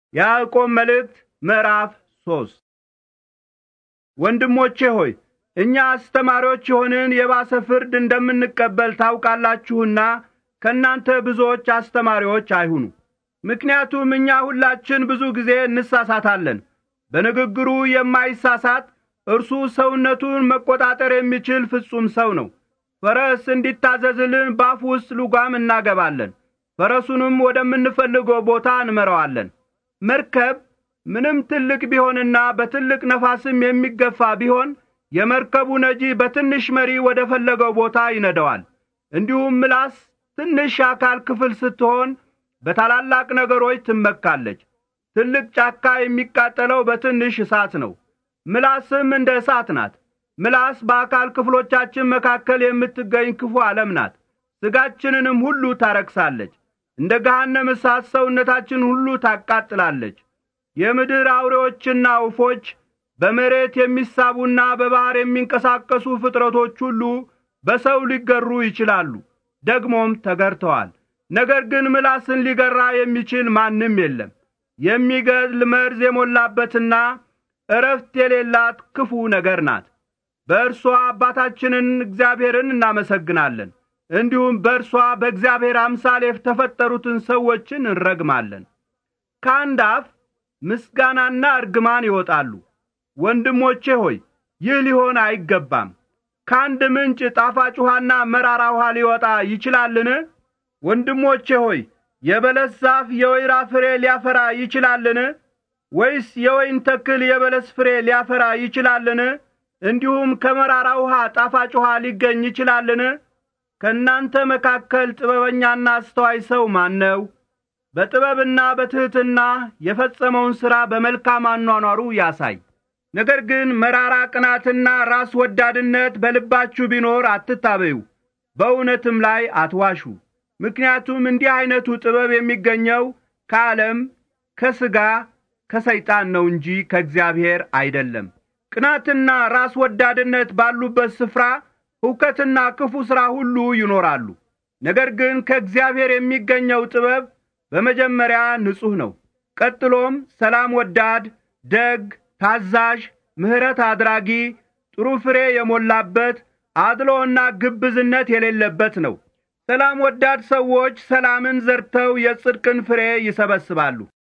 ያዕቆብ መልእክት ምዕራፍ 3 ወንድሞቼ ሆይ እኛ አስተማሪዎች የሆንን የባሰ ፍርድ እንደምንቀበል ታውቃላችሁና ከናንተ ብዙዎች አስተማሪዎች አይሁኑ። ምክንያቱም እኛ ሁላችን ብዙ ጊዜ እንሳሳታለን። በንግግሩ የማይሳሳት እርሱ ሰውነቱን መቆጣጠር የሚችል ፍጹም ሰው ነው። ፈረስ እንዲታዘዝልን በአፉ ውስጥ ልጓም እናገባለን፣ ፈረሱንም ወደምንፈልገው ቦታ እንመራዋለን። መርከብ ምንም ትልቅ ቢሆንና በትልቅ ነፋስም የሚገፋ ቢሆን የመርከቡ ነጂ በትንሽ መሪ ወደ ፈለገው ቦታ ይነዳዋል። እንዲሁም ምላስ ትንሽ አካል ክፍል ስትሆን በታላላቅ ነገሮች ትመካለች። ትልቅ ጫካ የሚቃጠለው በትንሽ እሳት ነው። ምላስም እንደ እሳት ናት። ምላስ በአካል ክፍሎቻችን መካከል የምትገኝ ክፉ ዓለም ናት። ሥጋችንንም ሁሉ ታረክሳለች። እንደ ገሃነም እሳት ሰውነታችን ሁሉ ታቃጥላለች። የምድር አውሬዎችና ወፎች፣ በመሬት የሚሳቡና በባህር የሚንቀሳቀሱ ፍጥረቶች ሁሉ በሰው ሊገሩ ይችላሉ፣ ደግሞም ተገርተዋል። ነገር ግን ምላስን ሊገራ የሚችል ማንም የለም። የሚገድል መርዝ የሞላበትና እረፍት የሌላት ክፉ ነገር ናት። በእርሷ አባታችንን እግዚአብሔርን እናመሰግናለን። እንዲሁም በእርሷ በእግዚአብሔር አምሳል የተፈጠሩትን ሰዎችን እንረግማለን። ከአንድ አፍ ምስጋናና እርግማን ይወጣሉ። ወንድሞቼ ሆይ ይህ ሊሆን አይገባም። ከአንድ ምንጭ ጣፋጭ ውሃና መራራ ውሃ ሊወጣ ይችላልን? ወንድሞቼ ሆይ የበለስ ዛፍ የወይራ ፍሬ ሊያፈራ ይችላልን? ወይስ የወይን ተክል የበለስ ፍሬ ሊያፈራ ይችላልን? እንዲሁም ከመራራ ውሃ ጣፋጭ ውሃ ሊገኝ ይችላልን? ከእናንተ መካከል ጥበበኛና አስተዋይ ሰው ማን ነው? በጥበብና በትሕትና የፈጸመውን ሥራ በመልካም አኗኗሩ ያሳይ። ነገር ግን መራራ ቅናትና ራስ ወዳድነት በልባችሁ ቢኖር አትታበዩ፣ በእውነትም ላይ አትዋሹ። ምክንያቱም እንዲህ አይነቱ ጥበብ የሚገኘው ከዓለም ከሥጋ ከሰይጣን ነው እንጂ ከእግዚአብሔር አይደለም። ቅናትና ራስ ወዳድነት ባሉበት ስፍራ ሁከትና ክፉ ሥራ ሁሉ ይኖራሉ። ነገር ግን ከእግዚአብሔር የሚገኘው ጥበብ በመጀመሪያ ንጹሕ ነው። ቀጥሎም ሰላም ወዳድ፣ ደግ፣ ታዛዥ፣ ምሕረት አድራጊ፣ ጥሩ ፍሬ የሞላበት፣ አድሎና ግብዝነት የሌለበት ነው። ሰላም ወዳድ ሰዎች ሰላምን ዘርተው የጽድቅን ፍሬ ይሰበስባሉ።